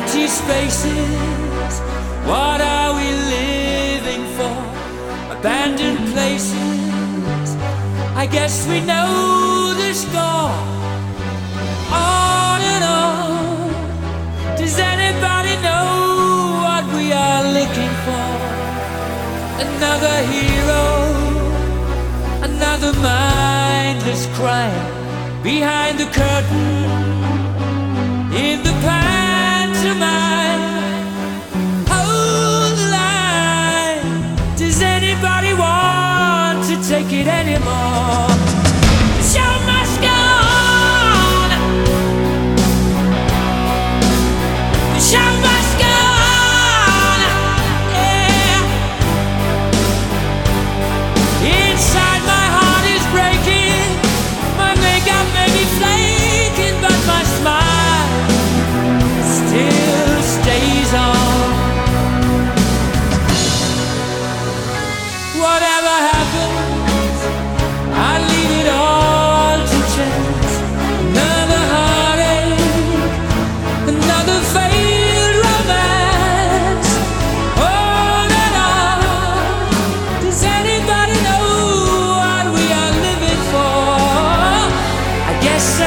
empty spaces. What are we living for? Abandoned places. I guess we know the score. On and on. Does anybody know what we are looking for? Another hero, another mindless crime behind the curtain in the pantomime. Hold the line. Does anybody want to take it anymore? The show must go on. The show must go on. Yeah. Inside my heart is breaking. My makeup may be flaking, but my smile still stays on. Whatever happens, I leave it all to chance. Another heartache, another failed romance. On and on. Does anybody know what we are living for? I guess